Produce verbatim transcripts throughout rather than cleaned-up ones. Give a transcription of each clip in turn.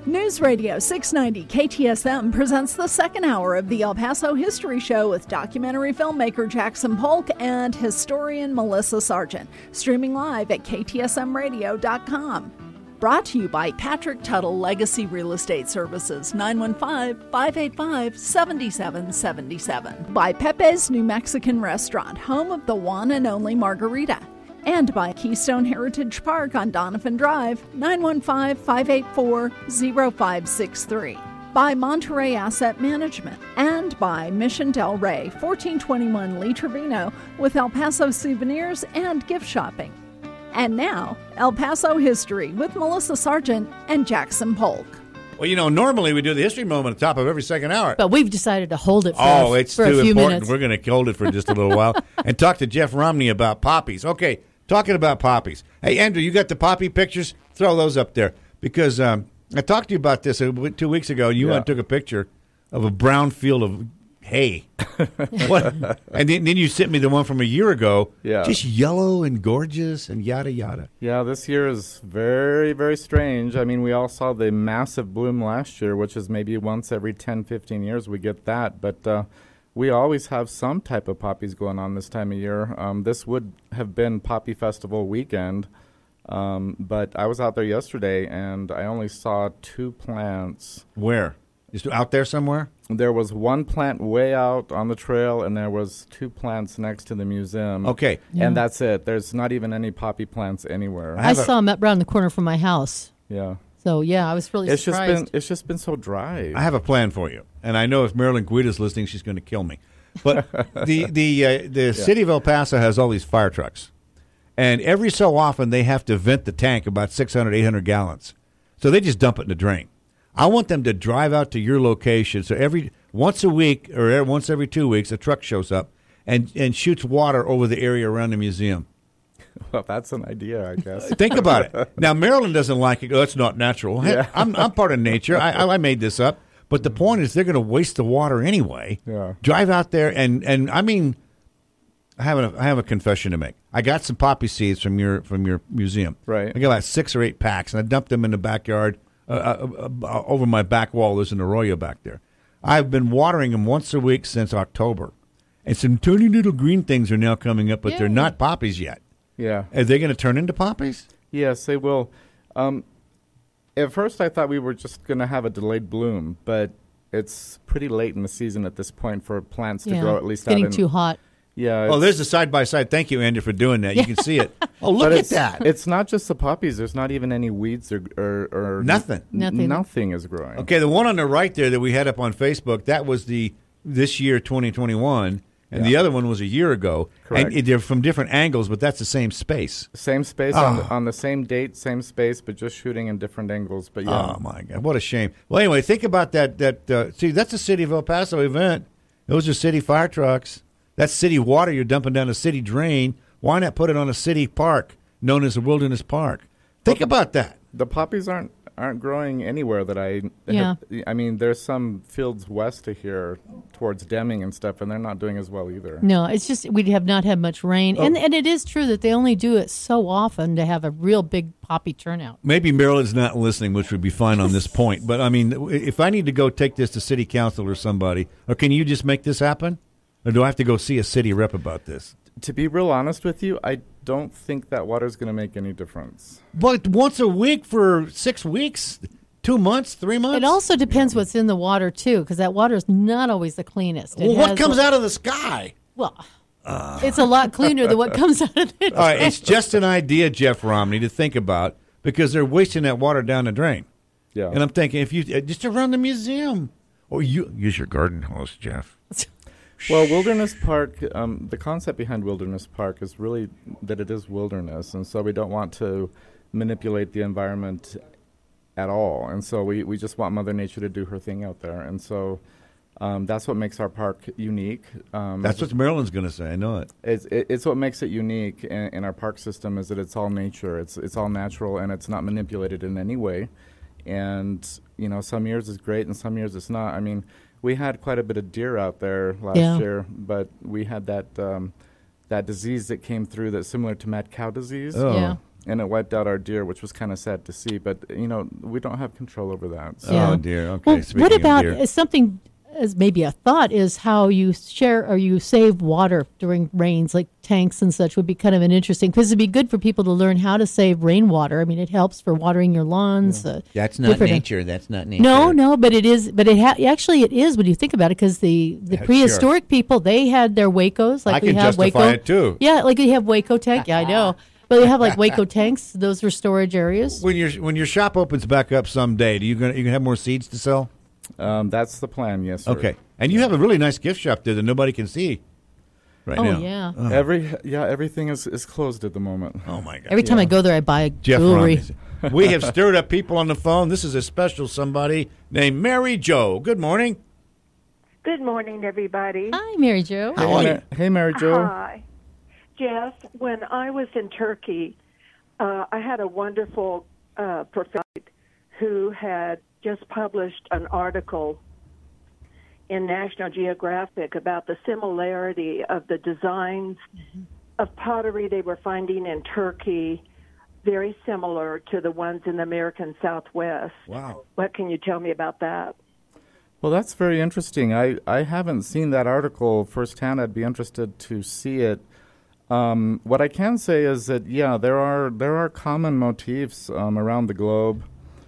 News Radio six ninety K T S M presents the second hour of the El Paso History Show with documentary filmmaker Jackson Polk and historian Melissa Sargent, streaming live at K T S M radio dot com. Brought to you by Patrick Tuttle Legacy Real Estate Services, nine one five, five eight five, seven seven seven seven. By Pepe's New Mexican Restaurant, home of the one and only margarita. And by Keystone Heritage Park on Donovan Drive, nine one five, five eight four, zero five six three. By Monterey Asset Management. And by Mission Del Rey, fourteen twenty-one Lee Trevino, with El Paso souvenirs and gift shopping. And now, El Paso History with Melissa Sargent and Jackson Polk. Well, you know, normally we do the history moment at the top of every second hour. But we've decided to hold it for, oh, a, it's for too a few important. minutes. We're going to hold it for just a little while and talk to Jeff Romney about poppies. Okay, talking about poppies. Hey, Andrew, you got the poppy pictures? Throw those up there. Because um, I talked to you about this uh, two weeks ago. You Yeah. took a picture of a brown field of hay. What? And then, then you sent me the one from a year ago. Yeah. Just yellow and gorgeous and yada, yada. Yeah, this year is very, very strange. I mean, we all saw the massive bloom last year, which is maybe once every ten, fifteen years we get that. But uh, we always have some type of poppies going on this time of year. Um, this would have been Poppy Festival weekend, um, but I was out there yesterday, and I only saw two plants. Where? Just out there somewhere? There was one plant way out on the trail, and there was two plants next to the museum. Okay. Yeah. And that's it. There's not even any poppy plants anywhere. I I have a- saw them up around the corner from my house. Yeah. So, yeah, I was really It's just surprised. been it's just been so dry. I have a plan for you, and I know if Marilyn Guida's listening, she's going to kill me. But the the uh, the city of El Paso has all these fire trucks, and every so often they have to vent the tank about six hundred, eight hundred gallons, so they just dump it in the drain. I want them to drive out to your location, so every once a week or every, once every two weeks, a truck shows up and and shoots water over the area around the museum. Well, that's an idea, I guess. Think about it. Now, Marilyn doesn't like it. Oh, it's not natural. Hey, Yeah. I'm I'm part of nature. I, I I made this up. But the point is, they're going to waste the water anyway. Yeah. Drive out there and, and I mean, I have a I have a confession to make. I got some poppy seeds from your from your museum. Right. I got like six or eight packs, and I dumped them in the backyard uh, uh, uh, over my back wall. There's an arroyo back there. I've been watering them once a week since October, and some tiny little green things are now coming up, but they're Yay. not poppies yet. Yeah. Are they going to turn into poppies? Yes, they will. Um, at first, I thought we were just going to have a delayed bloom, but it's pretty late in the season at this point for plants to yeah, grow, at least it's getting out in, too hot. Yeah. Oh, it's- there's the side by side. Thank you, Andy, for doing that. You can see it. Oh, look but at it's, that. It's not just the poppies. There's not even any weeds or or, or Nothing. n- Nothing. Nothing is growing. Okay, the one on the right there that we had up on Facebook, that was the this year twenty twenty-one, and the Yeah. other one was a year ago. Correct. And it- they're from different angles, but that's the same space. Same space on, the, Oh. on the same date, same space, but just shooting in different angles. But yeah. Oh my God, what a shame. Well, anyway, think about that. That uh, see, that's a City of El Paso event. Those are city fire trucks. That's city water you're dumping down a city drain. Why not put it on a city park known as the Wilderness Park? Think about that. The poppies aren't aren't growing anywhere that I. Yeah. Have, I mean, there's some fields west of here, towards Deming and stuff, and they're not doing as well either. No, it's just we have not had much rain. Oh. And and it is true that they only do it so often to have a real big poppy turnout. Maybe Marilyn's not listening, which would be fine on this point. But, I mean, if I need to go take this to city council or somebody, or can you just make this happen? Or do I have to go see a city rep about this? To be real honest with you, I don't think that water's going to make any difference. But once a week for six weeks, two months, three months? It also depends what's in the water, too, because that water is not always the cleanest. It Well, what has comes a- out of the sky? Well, it's a lot cleaner than what comes out of the All right, it's just an idea, Jeff Romney, to think about because they're wasting that water down the drain. Yeah. And I'm thinking, if you uh, just around the museum, or you use your garden hose, Jeff. Well, Wilderness Park, um, the concept behind Wilderness Park is really that it is wilderness, and so we don't want to manipulate the environment at all. And so we, we just want Mother Nature to do her thing out there. And so um, that's what makes our park unique. Um, That's what Marilyn's going to say. I know it. It's, it, it's what makes it unique in, in our park system is that it's all nature. It's it's all natural, and it's not manipulated in any way. And, you know, some years it's great and some years it's not. I mean, we had quite a bit of deer out there last Yeah. year, but we had that um, that disease that came through that's similar to mad cow disease. Oh. Yeah. and it wiped out our deer, which was kind of sad to see. But you know, we don't have control over that. So. Yeah. Oh dear. Okay. Well, Speaking what of about deer. uh, something as maybe a thought is how you share or you save water during rains, like tanks and such would be kind of an interesting, because it'd be good for people to learn how to save rainwater. I mean, it helps for watering your lawns. Yeah. Uh, That's not different- nature. That's not nature. No, no, but it is. But it ha- actually it is when you think about it, because the, the Yeah, prehistoric people, they had their Wacos, like I we can have justify Waco. it, too. Yeah, like we have Waco tank. Yeah, I know. But they have like Waco tanks. Those are storage areas. When your when your shop opens back up someday, do you gonna you gonna have more seeds to sell? Um, that's the plan. Yes. Sir. Okay. And you have a really nice gift shop there that nobody can see right Oh now. yeah. Oh, Every yeah, everything is, is closed at the moment. oh my God. Every time yeah. I go there, I buy Jeff jewelry. Romney. We have stirred up people on the phone. This is a special somebody named Mary Jo. Good morning. Good morning, everybody. Hi, Mary Jo. How Hey, are Ma- you? Hey, Mary Jo. Hi. Jeff, when I was in Turkey, uh, I had a wonderful uh, professor who had just published an article in National Geographic about the similarity of the designs mm-hmm. of pottery they were finding in Turkey, very similar to the ones in the American Southwest. Wow. What can you tell me about that? Well, that's very interesting. I, I haven't seen that article firsthand. I'd be interested to see it. Um, what I can say is that, yeah, there are there are common motifs um, around the globe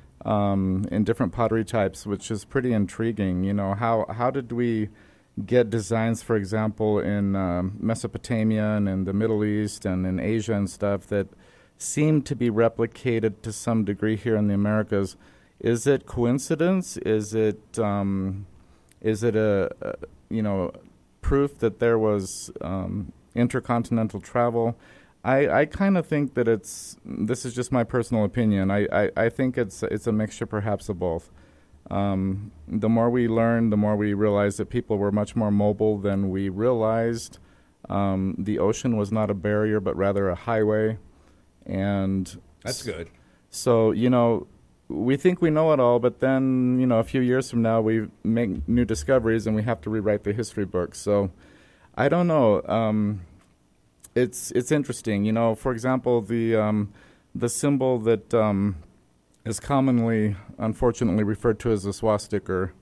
um, in different pottery types, which is pretty intriguing. You know, how, how did we get designs, for example, in um, Mesopotamia and in the Middle East and in Asia and stuff that seem to be replicated to some degree here in the Americas? Is it coincidence? Is it um, is it a, a you know proof that there was um, intercontinental travel? I, I kind of think that it's this is just my personal opinion. I, I, I think it's it's a mixture perhaps of both. Um, the more we learn, the more we realize that people were much more mobile than we realized. Um, the ocean was not a barrier, but rather a highway, and That's good. So you know. We think we know it all, but then, you know, a few years from now, we make new discoveries and we have to rewrite the history books. So I don't know. Um, it's it's interesting. You know, for example, the um, the symbol that um, is commonly, unfortunately, referred to as a swastika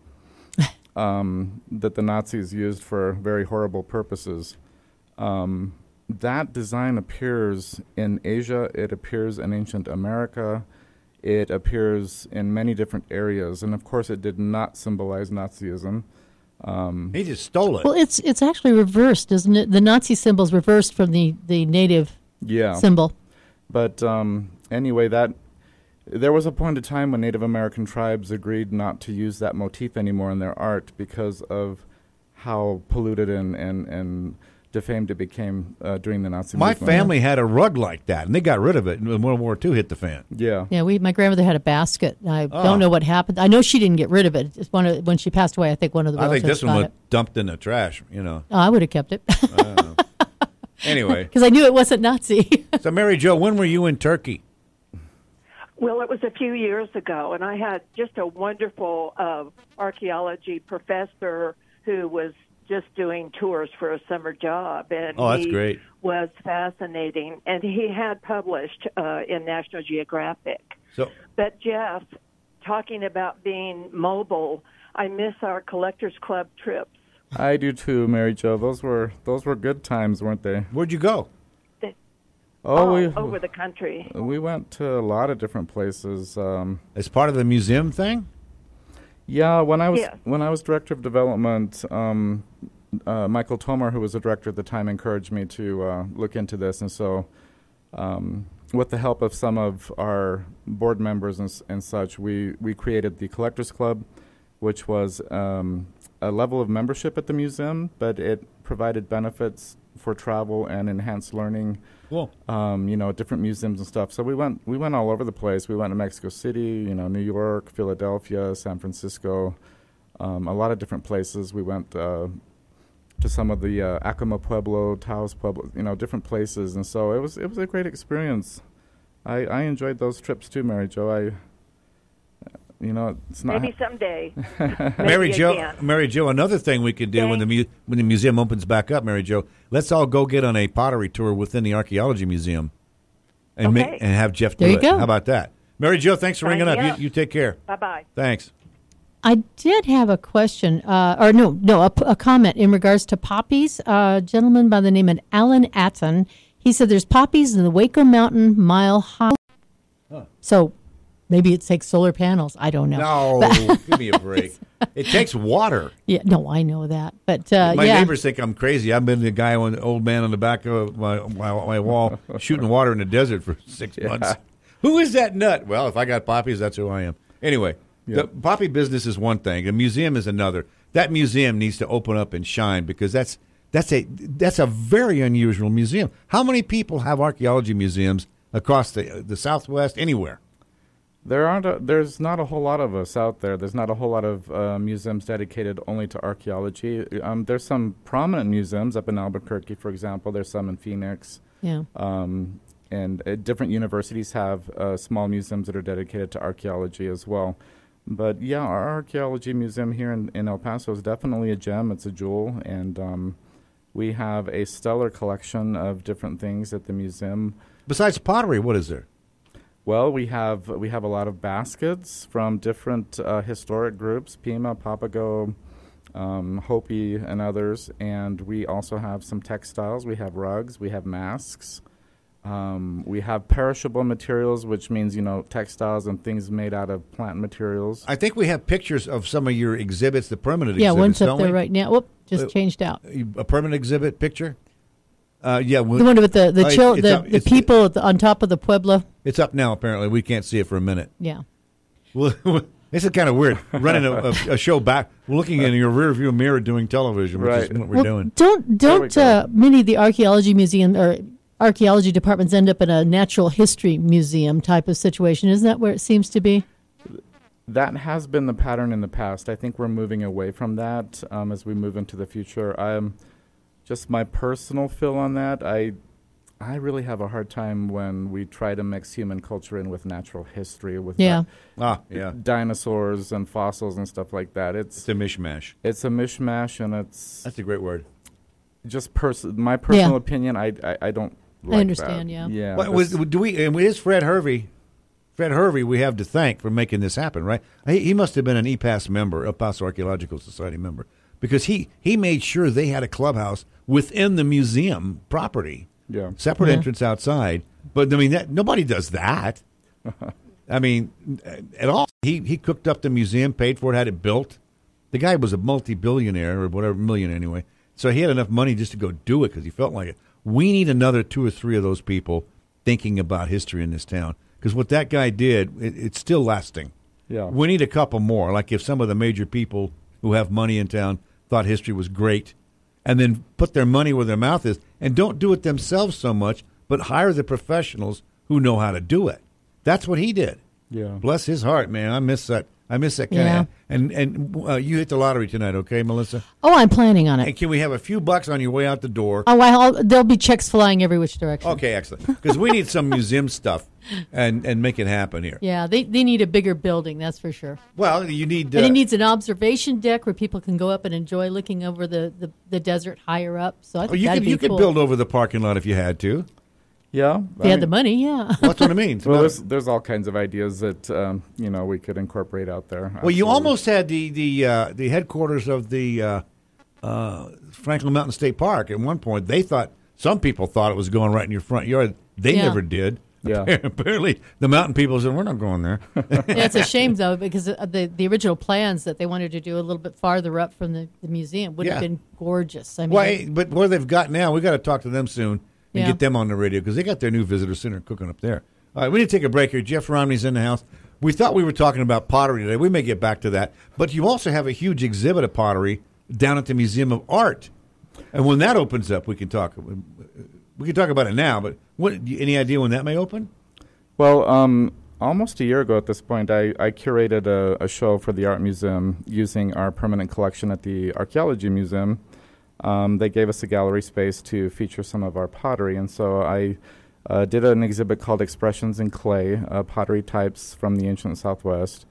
um, that the Nazis used for very horrible purposes. Um, that design appears in Asia. It appears in ancient America. It appears in many different areas, and of course, it did not symbolize Nazism. Um, He just stole it. Well, it's it's actually reversed, isn't it? The Nazi symbol's reversed from the, the native yeah, symbol. but um, anyway, that there was a point in time when Native American tribes agreed not to use that motif anymore in their art because of how polluted and and, and defamed it became uh, during the Nazi My movement. family had a rug like that, and they got rid of it when World War Two hit the fan. Yeah. Yeah, we my grandmother had a basket. I Oh. don't know what happened. I know she didn't get rid of it. It's one of, when she passed away, I think one of the I relatives think this one got was it. dumped in the trash, you know. Oh, I would have kept it Anyway, because I knew it wasn't Nazi. so Mary Jo, when were you in Turkey? Well, it was a few years ago, and I had just a wonderful uh, archaeology professor who was just doing tours for a summer job, and Oh, that's he great. was fascinating, and he had published uh, in National Geographic. So, But Jeff, talking about being mobile, I miss our Collectors Club trips. I do too, Mary Jo. Those were those were good times, weren't they? where'd you go? They- Oh, all we over the country. we went to a lot of different places. Um, As part of the museum thing? Yeah, when I was Yeah. when I was director of development, um, uh, Michael Tomer, who was the director at the time, encouraged me to uh, look into this, and so, um, with the help of some of our board members and, s- and such, we we created the Collectors Club, which was um, a level of membership at the museum, but it provided benefits for travel and enhanced learning. Cool. Um, you know, different museums and stuff. So we went we went all over the place. We went to Mexico City, you know, New York, Philadelphia, San Francisco, um, a lot of different places. We went uh, to some of the uh, Acoma Pueblo, Taos Pueblo, you know, different places. And so it was it was a great experience. I, I enjoyed those trips too, Mary Jo. I, you know, it's not. Maybe someday. Mary Maybe Jo, again. Mary Jo, another thing we could do when the mu- when the museum opens back up, Mary Jo, let's all go get on a pottery tour within the archaeology museum. and Okay. ma- and have Jeff do There you it. go. How about that? Mary Jo, thanks for Sign ringing me up. You, up. you take care. Bye-bye. Thanks. I did have a question, uh, or no, no, a, a comment in regards to poppies. A gentleman by the name of Alan Atton, he said there's poppies in the Waco Mountain Mile High. Huh. So maybe it takes solar panels. I don't know. No, give me a break. It takes water. Yeah, no, I know that, but uh, My yeah, neighbors think I'm crazy. I've been the guy, on the old man on the back of my, my, my wall shooting water in the desert for six months. Who is that nut? Well, if I got poppies, that's who I am. Anyway, the poppy business is one thing. A museum is another. That museum needs to open up and shine because that's that's a that's a very unusual museum. How many people have archaeology museums across the the Southwest, anywhere? There aren't. A, there's not a whole lot of us out there. There's not a whole lot of uh, museums dedicated only to archaeology. Um, there's some prominent museums up in Albuquerque, for example. There's some in Phoenix. yeah. Um, and uh, different universities have uh, small museums that are dedicated to archaeology as well. But yeah, our archaeology museum here in, in El Paso is definitely a gem. It's a jewel, and um, we have a stellar collection of different things at the museum. Besides pottery, what is there? Well, we have we have a lot of baskets from different uh, historic groups, Pima, Papago, um, Hopi, and others. And we also have some textiles. We have rugs. We have masks. Um, we have perishable materials, which means, you know, textiles and things made out of plant materials. I think we have pictures of some of your exhibits, the permanent Yeah, exhibits, one's up don't there we? right now. Whoop, just Uh, changed out. A permanent exhibit picture? Uh, yeah. The one with the the, Uh, chil- it's the, up- the it's- people at the, on top of the Pueblo. It's up now, apparently. We can't see it for a minute. Yeah. Well, this is kind of weird, running a, a, a show back, looking in your rear view mirror doing television, which Right. is what we're Well, doing. Don't don't go. uh, many of the archaeology museum or archaeology departments end up in a natural history museum type of situation? Isn't that where it seems to be? That has been the pattern in the past. I think we're moving away from that um, as we move into the future. I'm just my personal feel on that. I I really have a hard time when we try to mix human culture in with natural history, with Yeah. Ah, di- yeah. dinosaurs and fossils and stuff like that. It's It's a mishmash. it's a mishmash, and it's That's a great word. just pers- my personal Yeah. opinion. I I, I don't. Like understand, that. yeah. Yeah. What, was, that's- do we? And it is Fred Hervey. Fred Hervey, we have to thank for making this happen, right? He, he must have been an E P A S member, El Paso Archaeological Society member, because he he made sure they had a clubhouse within the museum property. Yeah. Separate Yeah. entrance outside. But I mean, that, nobody does that. I mean, at all. He he cooked up the museum, paid for it, had it built. The guy was a multi-billionaire or whatever, million anyway. So he had enough money just to go do it because he felt like it. We need another two or three of those people thinking about history in this town because what that guy did, it, it's still lasting. Yeah. We need a couple more. Like if some of the major people who have money in town thought history was great and then put their money where their mouth is and don't do it themselves so much, but hire the professionals who know how to do it. That's what he did. Yeah. Bless his heart, man. I miss that. I miss that kind Yeah. of. And and uh, you hit the lottery tonight, okay, Melissa? Oh, I'm planning on And it. can we have a few bucks on your way out the door? Oh, I'll, there'll be checks flying every which direction. Okay, excellent. Because we need some museum stuff and and make it happen here. Yeah, they they need a bigger building, that's for sure. Well, you need. Uh, And it needs an observation deck where people can go up and enjoy looking over the, the, the desert higher up. So I oh, think you that'd could be you cool. could build over the parking lot if you had to. Yeah. If they had the money, yeah. That's what I mean. It's Well, about- there's, there's all kinds of ideas that um, you know we could incorporate out there. Well, you Absolutely. almost had the the uh, the headquarters of the uh, uh, Franklin Mountain State Park. At one point, they thought some people thought it was going right in your front yard. They Yeah. never did. Yeah. Apparently, the mountain people said, "We're not going there." Yeah, it's a shame though because the the original plans that they wanted to do a little bit farther up from the, the museum would have Yeah. been gorgeous. I mean, Well, hey, but where they've got now, we got to talk to them soon and Yeah. get them on the radio because they got their new visitor center cooking up there. All right, we need to take a break here. Jeff Romney's in the house. We thought we were talking about pottery today. We may get back to that, but you also have a huge exhibit of pottery down at the Museum of Art, and when that opens up, we can talk. We can talk about it now, but what? Any idea when that may open? Well, um, almost a year ago at this point, I, I curated a, a show for the Art Museum using our permanent collection at the Archaeology Museum. Um, they gave us a gallery space to feature some of our pottery, and so I uh, did an exhibit called Expressions in Clay, uh, pottery types from the ancient Southwest.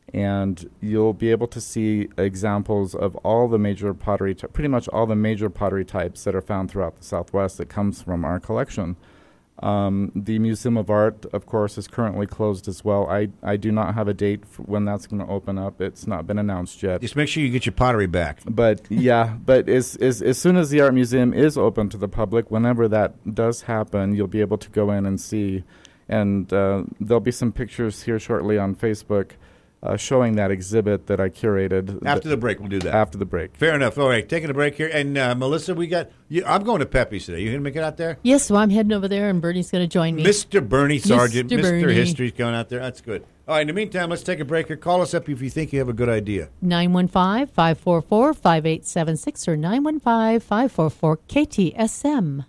And you'll be able to see examples of all the major pottery, ty- pretty much all the major pottery types that are found throughout the Southwest that comes from our collection. Um, the Museum of Art, of course, is currently closed as well. I, I do not have a date for when that's going to open up. It's not been announced yet. Just make sure you get your pottery back. But yeah, but as, as, as soon as the art museum is open to the public, whenever that does happen, you'll be able to go in and see. And uh, there'll be some pictures here shortly on Facebook uh, showing that exhibit that I curated. After the break, we'll do that. After the break. Fair enough. All right, taking a break here. And uh, Melissa, we got. You, I'm going to Pepe's today. You going to make it out there? Yes, so I'm heading over there, and Bernie's going to join me. Mister Bernie Sargent, Mister Mister Bernie. History's going out there. That's good. All right, in the meantime, let's take a break here. Call us up if you think you have a good idea. nine one five, five four four, five eight seven six or nine one five, five four four, K T S M.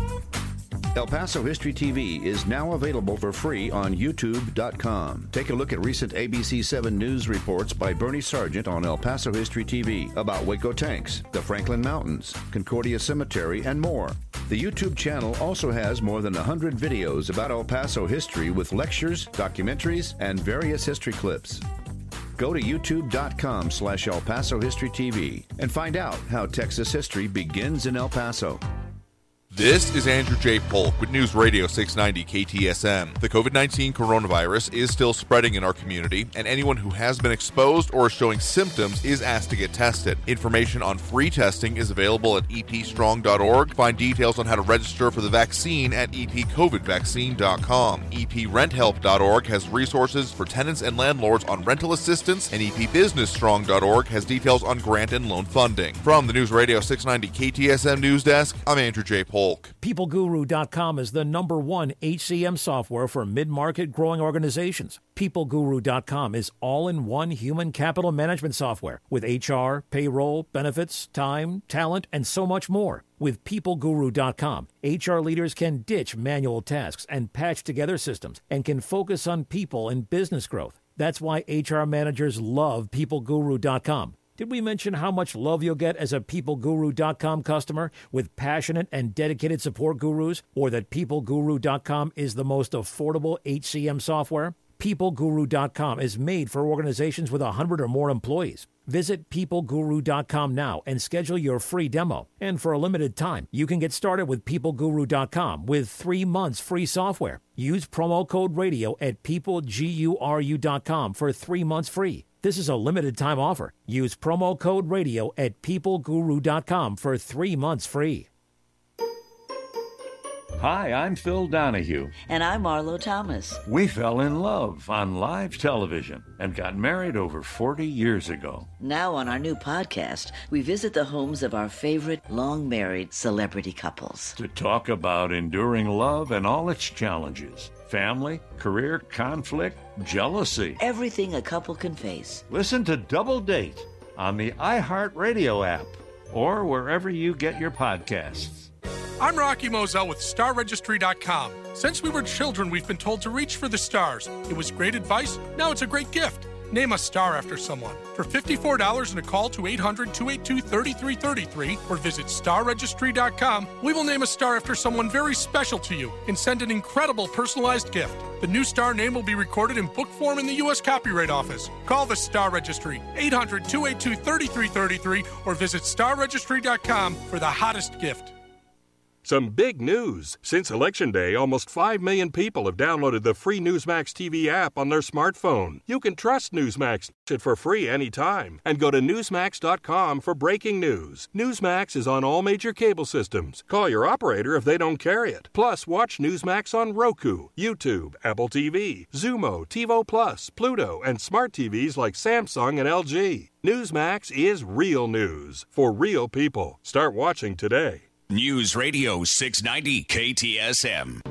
El Paso History T V is now available for free on YouTube dot com. Take a look at recent A B C seven News reports by Bernie Sargent on El Paso History T V about Waco tanks, the Franklin Mountains, Concordia Cemetery, and more. The YouTube channel also has more than one hundred videos about El Paso history with lectures, documentaries, and various history clips. Go to YouTube dot com slash El Paso History T V and find out how Texas history begins in El Paso. This is Andrew J. Polk with News Radio six ninety K T S M. The covid nineteen coronavirus is still spreading in our community, and anyone who has been exposed or is showing symptoms is asked to get tested. Information on free testing is available at e p strong dot org. Find details on how to register for the vaccine at e p covid vaccine dot com. e p rent help dot org has resources for tenants and landlords on rental assistance, and e p business strong dot org has details on grant and loan funding. From the News Radio six ninety K T S M News Desk, I'm Andrew J. Polk. People Guru dot com is the number one H C M software for mid-market growing organizations. People Guru dot com is all-in-one human capital management software with H R, payroll, benefits, time, talent, and so much more. With People Guru dot com, H R leaders can ditch manual tasks and patch together systems and can focus on people and business growth. That's why H R managers love People Guru dot com. Did we mention how much love you'll get as a People Guru dot com customer with passionate and dedicated support gurus? Or that People Guru dot com is the most affordable H C M software? People Guru dot com is made for organizations with one hundred or more employees. Visit People Guru dot com now and schedule your free demo. And for a limited time, you can get started with People Guru dot com with three months free software. Use promo code radio at People Guru dot com for three months free. This is a limited time offer. Use promo code radio at People Guru dot com for three months free. Hi, I'm Phil Donahue. And I'm Marlo Thomas. We fell in love on live television and got married over forty years ago. Now on our new podcast, we visit the homes of our favorite long-married celebrity couples. To talk about enduring love and all its challenges. Family, career, conflict, jealousy. Everything a couple can face. Listen to Double Date on the iHeartRadio app or wherever you get your podcasts. I'm Rocky Moselle with Star Registry dot com. Since we were children, we've been told to reach for the stars. It was great advice. Now it's a great gift. Name a star after someone. For fifty-four dollars and a call to eight hundred, two eight two, three three three three or visit Star Registry dot com, we will name a star after someone very special to you and send an incredible personalized gift. The new star name will be recorded in book form in the U S Copyright Office. Call the Star Registry, eight hundred, two eight two, three three three three or visit Star Registry dot com for the hottest gift. Some big news. Since Election Day, almost five million people have downloaded the free Newsmax T V app on their smartphone. You can trust Newsmax it for free anytime. And go to Newsmax dot com for breaking news. Newsmax is on all major cable systems. Call your operator if they don't carry it. Plus, watch Newsmax on Roku, YouTube, Apple T V, Zumo, TiVo Plus, Pluto, and smart T Vs like Samsung and L G. Newsmax is real news for real people. Start watching today. News Radio six ninety K T S M.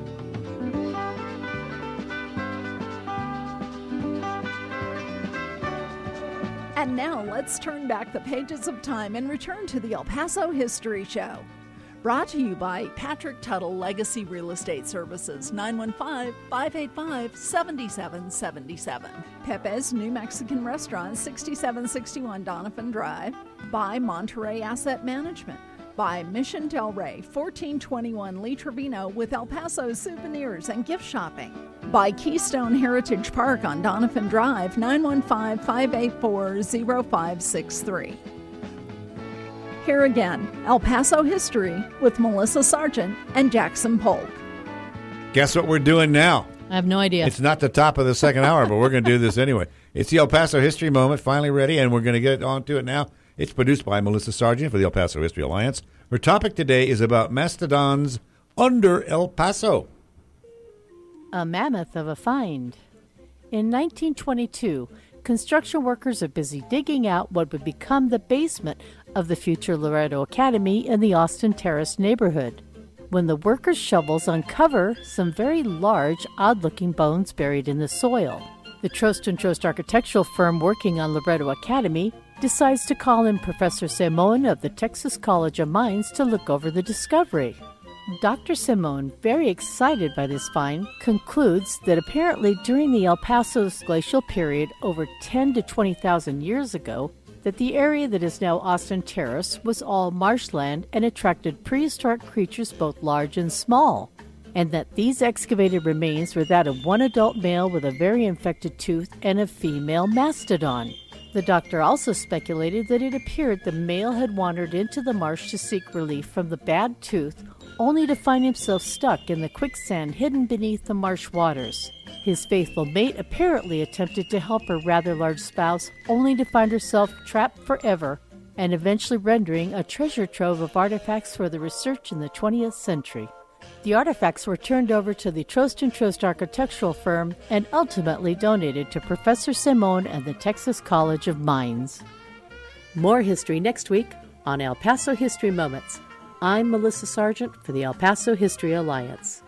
And now let's turn back the pages of time and return to the El Paso History Show. Brought to you by Patrick Tuttle Legacy Real Estate Services, nine one five, five eight five, seven seven seven seven. Pepe's New Mexican Restaurant, sixty-seven sixty-one Donovan Drive. By Monterey Asset Management. By Mission Del Rey, fourteen twenty-one Lee Trevino with El Paso souvenirs and gift shopping. By Keystone Heritage Park on Donovan Drive, nine one five, five eight four, zero five six three. Here again, El Paso History with Melissa Sargent and Jackson Polk. Guess what we're doing now? I have no idea. It's not the top of the second hour, but we're going to do this anyway. It's the El Paso History Moment, finally ready, and we're going to get on to it now. It's produced by Melissa Sargent for the El Paso History Alliance. Her topic today is about mastodons under El Paso. A mammoth of a find. In nineteen twenty-two, construction workers are busy digging out what would become the basement of the future Loretto Academy in the Austin Terrace neighborhood, when the workers' shovels uncover some very large, odd-looking bones buried in the soil. The Trost and Trost architectural firm working on Loretto Academy decides to call in Professor Simone of the Texas College of Mines to look over the discovery. Doctor Simone, very excited by this find, concludes that apparently during the El Paso's glacial period over ten to twenty thousand years ago, that the area that is now Austin Terrace was all marshland and attracted prehistoric creatures both large and small, and that these excavated remains were that of one adult male with a very infected tooth and a female mastodon. The doctor also speculated that it appeared the male had wandered into the marsh to seek relief from the bad tooth, only to find himself stuck in the quicksand hidden beneath the marsh waters. His faithful mate apparently attempted to help her rather large spouse, only to find herself trapped forever, and eventually rendering a treasure trove of artifacts for the research in the twentieth century. The artifacts were turned over to the Trost and Trost architectural firm and ultimately donated to Professor Simone and the Texas College of Mines. More history next week on El Paso History Moments. I'm Melissa Sargent for the El Paso History Alliance.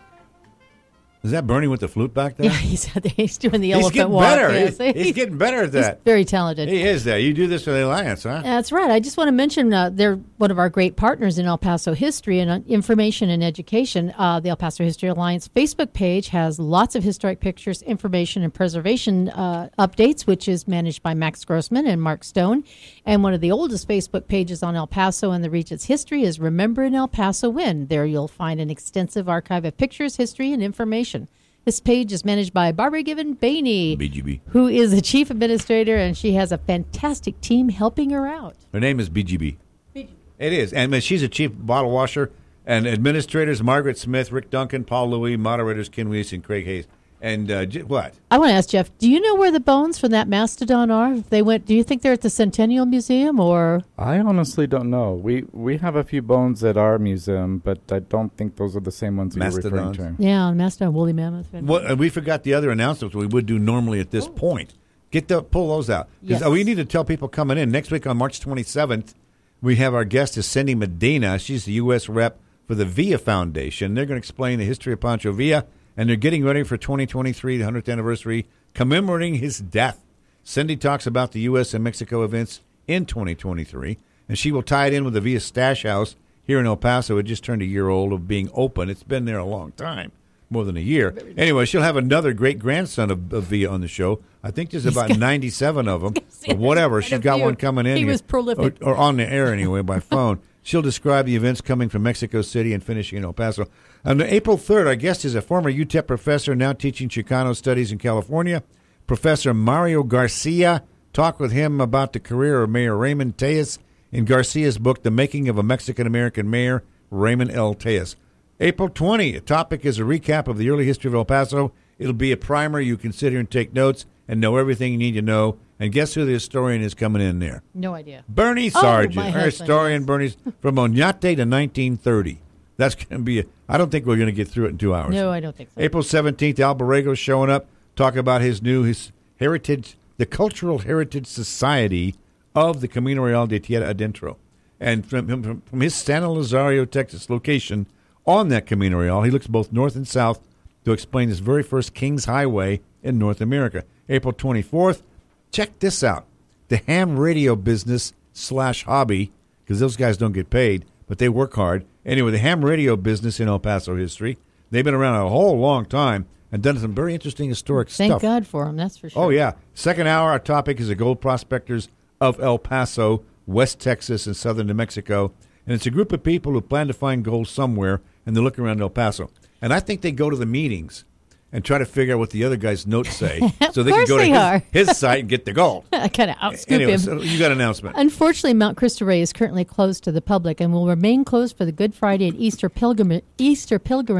Is that Bernie with the flute back there? Yeah, he's, he's doing the he's elephant getting walk. Better. Yes. He's, he's getting better at that. He's very talented. He is that. You do this for the Alliance, huh? That's right. I just want to mention uh, they're one of our great partners in El Paso history and uh, information and education. Uh, the El Paso History Alliance Facebook page has lots of historic pictures, information, and preservation uh, updates, which is managed by Max Grossman and Mark Stone. And one of the oldest Facebook pages on El Paso and the region's history is Remember in El Paso When. There you'll find an extensive archive of pictures, history, and information. This page is managed by Barbara Given Bainey, B G B, who is the chief administrator, and she has a fantastic team helping her out. Her name is B G B. B G B. It is. And she's a chief bottle washer. And administrators, Margaret Smith, Rick Duncan, Paul Louis, moderators, Ken Weiss, and Craig Hayes. And uh, what? I want to ask Jeff, do you know where the bones from that mastodon are? If they went, do you think they're at the Centennial Museum or? I honestly don't know. We we have a few bones at our museum, but I don't think those are the same ones you're referring to. Yeah, mastodon, woolly mammoth. Well, we forgot the other announcements we would do normally at this oh. point. Get the pull those out. Because yes. we need to tell people coming in. Next week on March twenty-seventh, we have our guest is Cindy Medina. She's the U S rep for the Villa Foundation. They're going to explain the history of Pancho Villa. And they're getting ready for twenty twenty-three, the hundredth anniversary, commemorating his death. Cindy talks about the U S and Mexico events in twenty twenty-three, and she will tie it in with the Villa Stash House here in El Paso. It just turned a year old of being open. It's been there a long time, more than a year. Anyway, she'll have another great-grandson of, of Villa on the show. I think there's about got, ninety-seven of them, or whatever. She's got one coming in. He here, was prolific. Or, or on the air, anyway, by phone. She'll describe the events coming from Mexico City and finishing in El Paso. On April third, our guest is a former U T E P professor now teaching Chicano studies in California, Professor Mario Garcia. Talk with him about the career of Mayor Raymond Tejas in Garcia's book, The Making of a Mexican-American Mayor, Raymond L. Tejas. April twentieth, the topic is a recap of the early history of El Paso. It'll be a primer. You can sit here and take notes and know everything you need to know. And guess who the historian is coming in there? No idea. Bernie Sargent, oh, our historian. Bernie's from Oñate to nineteen thirty. That's going to be a, I don't think we're going to get through it in two hours. No, I don't think so. April seventeenth, Al Borrego's showing up, talk about his new, his heritage, the Cultural Heritage Society of the Camino Real de Tierra Adentro. And from, from, from his San Lazario, Texas location on that Camino Real, he looks both north and south to explain his very first King's Highway in North America. April twenty-fourth, check this out. The ham radio business slash hobby, because those guys don't get paid, but they work hard. Anyway, the ham radio business in El Paso history. They've been around a whole long time and done some very interesting historic Thank stuff. Thank God for them, that's for sure. Oh, yeah. Second hour, our topic is the gold prospectors of El Paso, West Texas, and southern New Mexico. And it's a group of people who plan to find gold somewhere, and they look around El Paso. And I think they go to the meetings and try to figure out what the other guy's notes say, so they can go they to his, his site and get the gold. I kind of outscoop anyway, him. So you got an announcement. Unfortunately, Mount Cristo Rey is currently closed to the public and will remain closed for the Good Friday and Easter pilgrim Easter pilgrim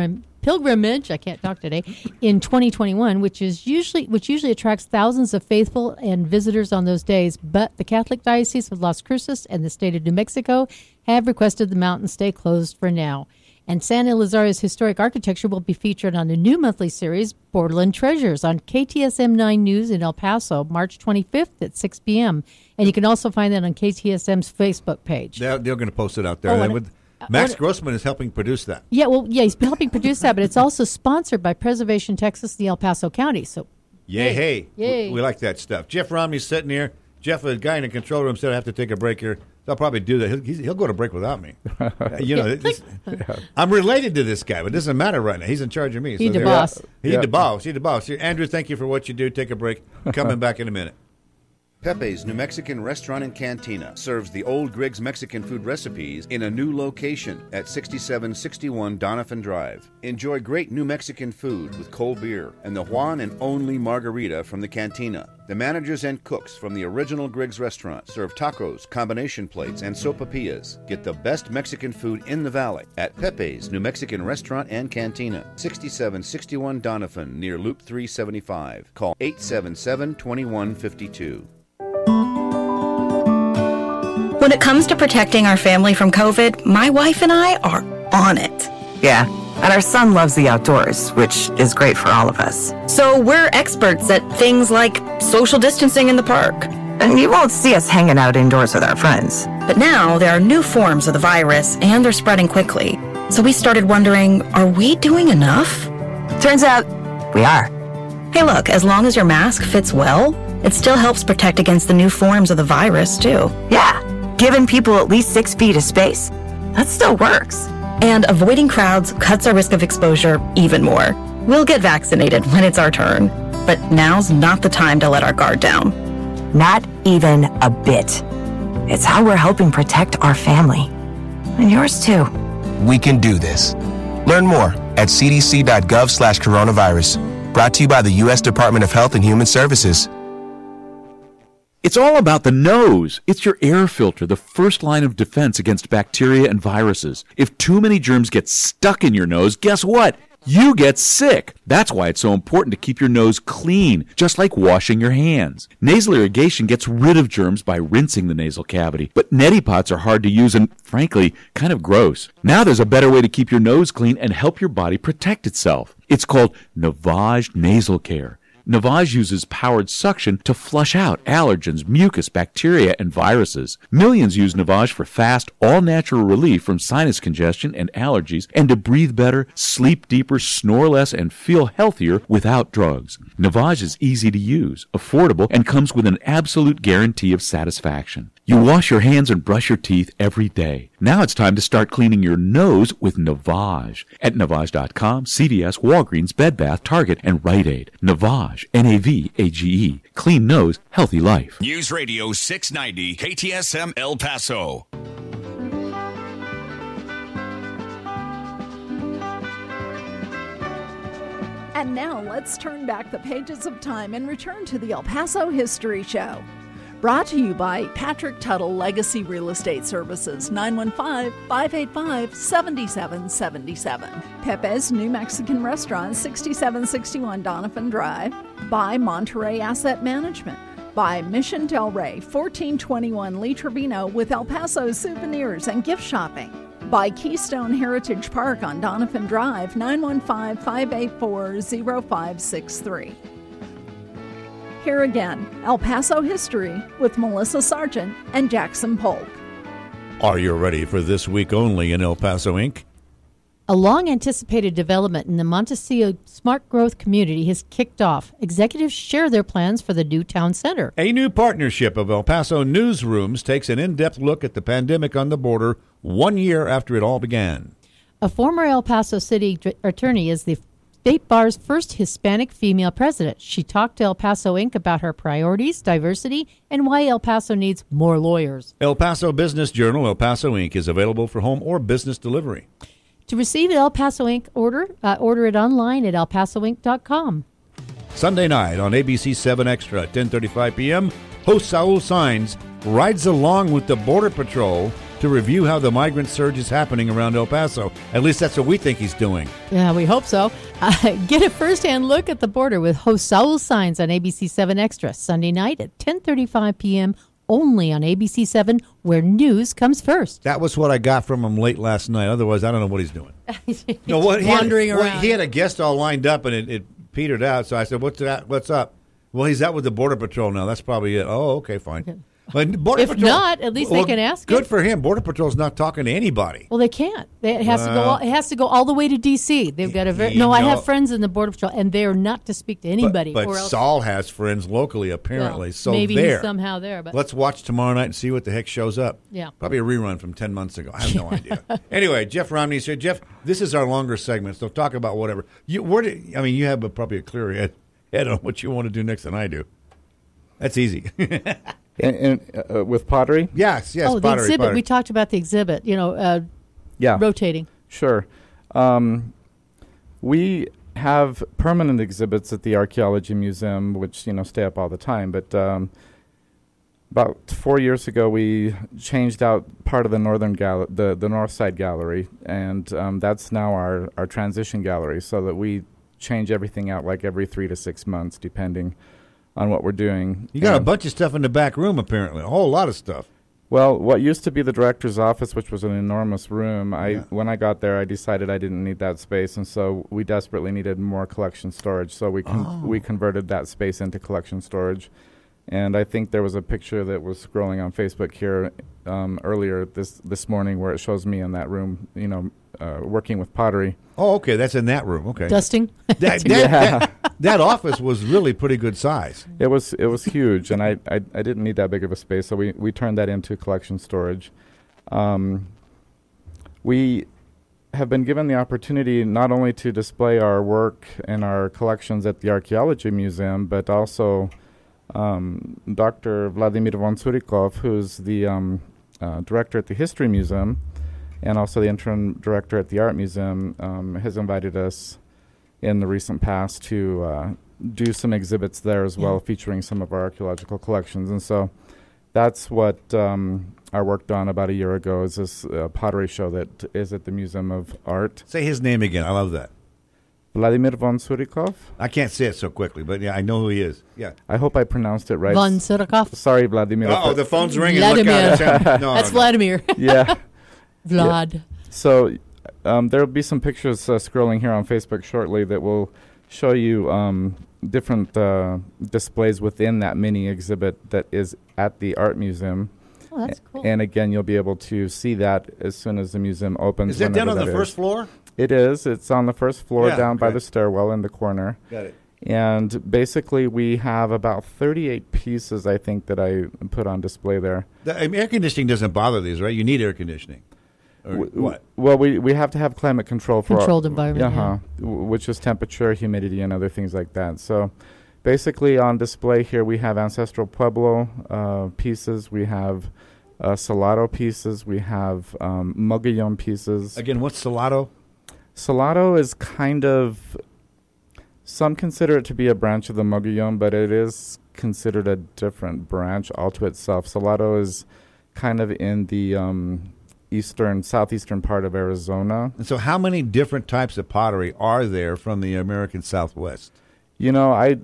pilgrimage, I can't talk today, in twenty twenty-one, which is usually which usually attracts thousands of faithful and visitors on those days. But the Catholic Diocese of Las Cruces and the state of New Mexico have requested the mountain stay closed for now. And San Elizardo's historic architecture will be featured on a new monthly series, Borderland Treasures, on K T S M nine News in El Paso, March twenty-fifth at six p.m. And you can also find that on K T S M's Facebook page. They're, they're going to post it out there. Oh, They and would- uh, Max what- Grossman is helping produce that. Yeah, well, yeah, he's helping produce that, but it's also sponsored by Preservation Texas, the El Paso County. So, Yay, hey. Yay. We, we like that stuff. Jeff Romney's sitting here. Jeff, the guy in the control room, said I have to take a break here. So I'll probably do that. He'll, he's- he'll go to break without me. Uh, you know, this, I'm related to this guy, but it doesn't matter right now. He's in charge of me. He the there- boss. He Yeah. the boss. He the boss. Andrew, thank you for what you do. Take a break. Coming back in a minute. Pepe's New Mexican Restaurant and Cantina serves the old Griggs Mexican food recipes in a new location at sixty-seven sixty-one Donovan Drive. Enjoy great New Mexican food with cold beer and the one and only margarita from the cantina. The managers and cooks from the original Griggs restaurant serve tacos, combination plates, and sopapillas. Get the best Mexican food in the valley at Pepe's New Mexican Restaurant and Cantina, sixty-seven sixty-one Donovan near Loop three seventy-five. Call eight seven seven, two one five two. When it comes to protecting our family from COVID, my wife and I are on it. Yeah, and our son loves the outdoors, which is great for all of us. So we're experts at things like social distancing in the park. And you won't see us hanging out indoors with our friends. But now there are new forms of the virus, and they're spreading quickly. So we started wondering, are we doing enough? Turns out, we are. Hey, look, as long as your mask fits well, it still helps protect against the new forms of the virus, too. Yeah, giving people at least six feet of space, that still works. And avoiding crowds cuts our risk of exposure even more. We'll get vaccinated when it's our turn. But now's not the time to let our guard down. Not even a bit. It's how we're helping protect our family. And yours, too. We can do this. Learn more at c d c dot gov slash coronavirus. Brought to you by the U S Department of Health and Human Services. It's all about the nose. It's your air filter, the first line of defense against bacteria and viruses. If too many germs get stuck in your nose, guess what? You get sick. That's why it's so important to keep your nose clean, just like washing your hands. Nasal irrigation gets rid of germs by rinsing the nasal cavity, but neti pots are hard to use and, frankly, kind of gross. Now there's a better way to keep your nose clean and help your body protect itself. It's called Navage Nasal Care. Navage uses powered suction to flush out allergens, mucus, bacteria, and viruses. Millions use Navage for fast, all-natural relief from sinus congestion and allergies, and to breathe better, sleep deeper, snore less, and feel healthier without drugs. Navage is easy to use, affordable, and comes with an absolute guarantee of satisfaction. You wash your hands and brush your teeth every day. Now it's time to start cleaning your nose with Navage. At Navage dot com, C V S, Walgreens, Bed Bath, Target, and Rite Aid. Navage, N A V A G E. Clean nose, healthy life. News Radio six ninety, K T S M El Paso. And now let's turn back the pages of time and return to the El Paso History Show. Brought to you by Patrick Tuttle Legacy Real Estate Services, nine one five, five eight five, seven seven seven seven. Pepe's New Mexican Restaurant, sixty-seven sixty-one Donovan Drive. By Monterey Asset Management. By Mission Del Rey, fourteen twenty-one Lee Trevino with El Paso souvenirs and gift shopping. By Keystone Heritage Park on Donovan Drive, nine one five, five eight four, zero five six three. Here again, El Paso History with Melissa Sargent and Jackson Polk. Are you ready for This Week Only in El Paso, Incorporated? A long-anticipated development in the Montecillo Smart Growth community has kicked off. Executives share their plans for the new town center. A new partnership of El Paso newsrooms takes an in-depth look at the pandemic on the border one year after it all began. A former El Paso city attorney is the State Bar's first Hispanic female president. She talked to El Paso Incorporated about her priorities, diversity, and why El Paso needs more lawyers. El Paso Business Journal, El Paso Incorporated is available for home or business delivery. To receive an El Paso Incorporated order, uh, order it online at el paso inc dot com. Sunday night on A B C seven Extra at ten thirty-five p.m., host Saul Saenz rides along with the Border Patrol to review how the migrant surge is happening around El Paso. At least that's what we think he's doing. Yeah, we hope so. Uh, get a first-hand look at the border with host Saul Signs on A B C seven Extra Sunday night at ten thirty-five p.m. only on A B C seven, where news comes first. That was what I got from him late last night. Otherwise, I don't know what he's doing. no, what, he Wandering had, around. Well, he had a guest all lined up, and it, it petered out. So I said, "What's that? What's up?" Well, he's out with the Border Patrol now. That's probably it. Oh, okay, fine. Okay. But Border if Patrol, not, at least well, they can ask Good him. for him. Border Patrol's not talking to anybody. Well, they can't. They, it has Well, to go. All, it has to go all the way to D C. They've got a very. you No, I know- have friends in the Border Patrol, and they are not to speak to anybody. But, but or else, Saul has friends locally, apparently. Well, so maybe there. he's somehow there. But Let's watch tomorrow night and see what the heck shows up. Yeah. Probably a rerun from ten months ago. I have no idea. Anyway, Jeff Romney's here. Jeff, this is our longer segment, so talk about whatever. You, where did, I mean, you have a, probably a clearer head, head on what you want to do next than I do. That's easy. And, and, uh, with pottery? Yes, yes. oh, the pottery, exhibit. pottery. We talked about the exhibit. You know, uh, Yeah. rotating. Sure. Um, we have permanent exhibits at the Archaeology Museum, which, you know, stay up all the time. But um, about four years ago, we changed out part of the northern gal- the, the north side gallery, and um, that's now our, our transition gallery, so that we change everything out like every three to six months, depending on what we're doing. You got a And- bunch of stuff in the back room, apparently. A whole lot of stuff. Well, what used to be the director's office, which was an enormous room, I Yeah. when I got there, I decided I didn't need that space, and so we desperately needed more collection storage. So we con- Oh. we converted that space into collection storage. And I think there was a picture that was scrolling on Facebook here um, earlier this this morning where it shows me in that room, you know, uh, working with pottery. Oh, okay. That's in that room. Okay. Dusting. That, that, Yeah. that, that office was really pretty good size. It was it was huge, and I, I I didn't need that big of a space, so we we turned that into collection storage. Um, we have been given the opportunity not only to display our work and our collections at the Archaeology Museum, but also um, Doctor Vladimir von Surikov, who's the um, uh, director at the History Museum, and also the interim director at the Art Museum, um, has invited us in the recent past to uh, do some exhibits there as well, Yeah. featuring some of our archaeological collections. And so that's what um, I worked on about a year ago, is this uh, pottery show that is at the Museum of Art. Say his name again. I love that. Vladimir von Surikov. I can't say it so quickly, but yeah, I know who he is. Yeah. I hope I pronounced it right. Von Surikov. Sorry, Vladimir. Uh-oh, the phone's ringing. Vladimir. Look out. It's him. No, That's no. Vladimir. Yeah. Vlad. Yeah. So um, there will be some pictures uh, scrolling here on Facebook shortly that will show you um, different uh, displays within that mini exhibit that is at the Art Museum. Oh, that's cool. And again, you'll be able to see that as soon as the museum opens. Is that down on whenever the that first is. floor? It is. It's on the first floor, Yeah, down by okay. the stairwell in the corner. Got it. And basically, we have about thirty-eight pieces, I think, that I put on display there. The, I mean, air conditioning doesn't bother these, right? You need air conditioning. Or W- what? Well, we, we have to have climate control for Controlled our, environment, uh-huh, w- which is temperature, humidity, and other things like that. So, basically, on display here, we have ancestral Pueblo uh, pieces. We have uh, Salado pieces. We have um, Mogollon pieces. Again, what's Salado? Salado is kind of, some consider it to be a branch of the Mogollon, but it is considered a different branch all to itself. Salado is kind of in the um, eastern, southeastern part of Arizona. And so how many different types of pottery are there from the American Southwest? You know, I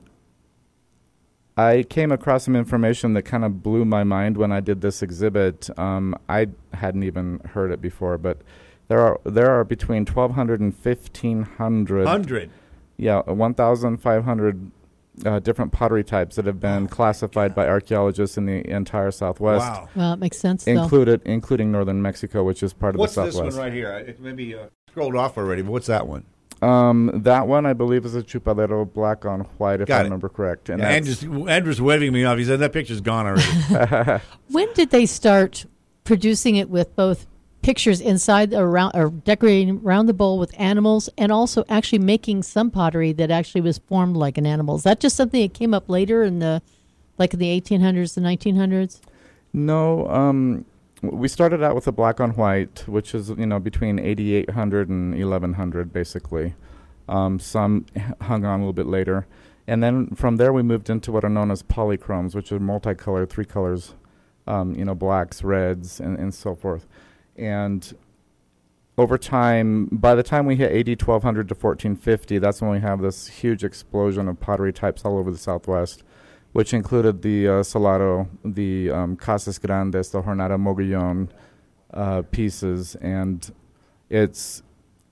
I came across some information that kind of blew my mind when I did this exhibit. Um, I hadn't even heard it before, but there are there are between twelve hundred and fifteen hundred. Hundred. Yeah, one thousand five hundred uh, different pottery types that have been classified by archaeologists in the entire Southwest. Wow. Well, it makes sense, though. Included, including northern Mexico, which is part of What's the this Southwest. one right here? It maybe uh, scrolled off already, but what's that one? Um, that one, I believe, is a chupadero black on white, if Got I it. remember correct. And Yeah, that's- Andrew's, Andrew's waving me off. He said that picture's gone already. When did they start producing it with both pictures inside around or decorating around the bowl with animals, and also actually making some pottery that actually was formed like an animal? Is that just something that came up later in the, like in the eighteen hundreds, the nineteen hundreds? No, um, we started out with a black on white, which is, you know, between eighty-eight hundred and eleven hundred, basically. Um, some h- hung on a little bit later. And then from there we moved into what are known as polychromes, which are multicolored, three colors, um, you know, blacks, reds, and, and so forth. and over time, by the time we hit A D twelve hundred to fourteen fifty, that's when we have this huge explosion of pottery types all over the Southwest, which included the uh, Salado, the um, Casas Grandes, the Jornada Mogollon uh, pieces, and it's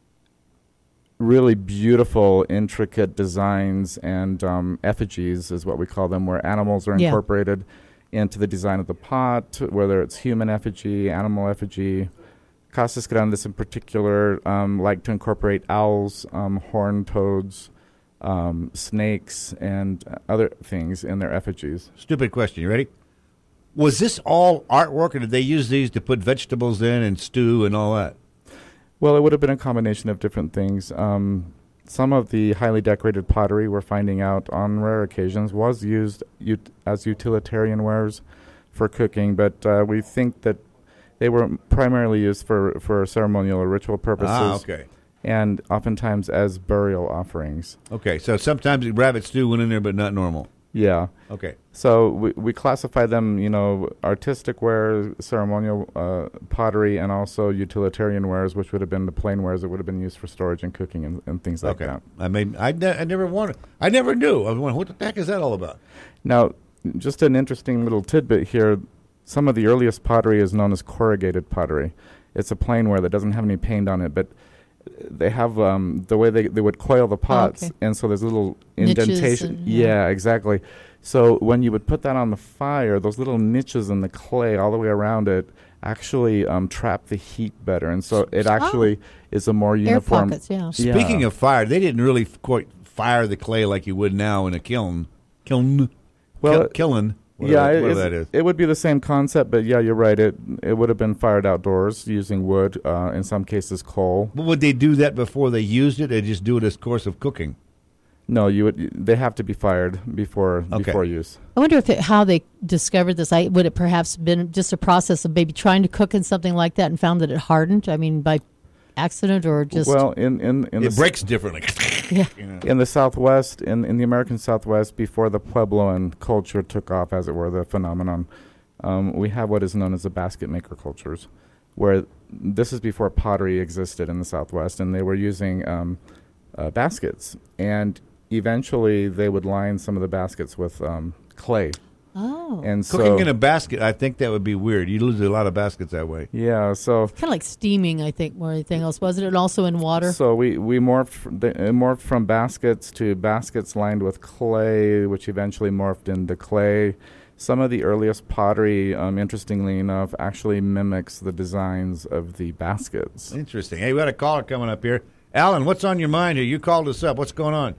really beautiful, intricate designs and um, effigies is what we call them, where animals are Yeah. incorporated into the design of the pot, whether it's human effigy, animal effigy. Casas Grandes in particular um, like to incorporate owls, um, horned toads, um, snakes, and other things in their effigies. Stupid question. You ready? Was this all artwork, or did they use these to put vegetables in and stew and all that? Well, it would have been a combination of different things. Um, some of the highly decorated pottery we're finding out on rare occasions was used ut- as utilitarian wares for cooking, but uh, we think that they were primarily used for, for ceremonial or ritual purposes. Ah, okay. And oftentimes as burial offerings. Okay, so sometimes the rabbit stew went in there, but not normal. Yeah. Okay. So we we classify them, you know, artistic wares, ceremonial uh, pottery, and also utilitarian wares, which would have been the plain wares that would have been used for storage and cooking and, and things like Okay. that. I mean, I, ne- I never wanted. I never knew. I was wondering, what the heck is that all about? Now, just an interesting little tidbit here. Some of the earliest pottery is known as corrugated pottery. It's a plainware that doesn't have any paint on it, but they have um, the way they, they would coil the pots, okay. and so there's a little Niches indentation. and- yeah. yeah. exactly. So when you would put that on the fire, those little niches in the clay all the way around it actually um, trap the heat better, and so it actually is a more uniform. pockets, yeah. Speaking of fire, they didn't really f- quite fire the clay like you would now in a kiln. Kiln? Well, Kil- kiln. yeah, Whatever, it, whatever is- that is. it would be the same concept, but yeah, you're right. It it would have been fired outdoors using wood, uh, in some cases coal. But would they do that before they used it, or just do it as course of cooking? No, you would. They have to be fired before Okay. before use. I wonder if it, how they discovered this. I would it perhaps been just a process of maybe trying to cook in something like that and found that it hardened. I mean, by accident or just Well, in in, in It the breaks differently. yeah. in the Southwest, in, in the American Southwest, before the Puebloan culture took off, as it were, the phenomenon, um, we have what is known as the basket maker cultures, where this is before pottery existed in the Southwest, and they were using um, uh, baskets, and eventually they would line some of the baskets with um, clay. Oh, And Cooking so, in a basket, I think that would be weird. You lose a lot of baskets that way. yeah, so kind of like steaming. I think more than anything else, wasn't it? And also in water. So we, we morphed fr- the, it morphed from baskets to baskets lined with clay, which eventually morphed into clay. Some of the earliest pottery, um, interestingly enough, actually mimics the designs of the baskets. Interesting. Hey, we got a caller coming up here. Alan, what's on your mind here? You called us up. What's going on?